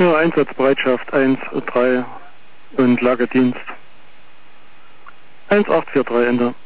Ja, Einsatzbereitschaft 1, 3 und Lagedienst. 1843 Ende.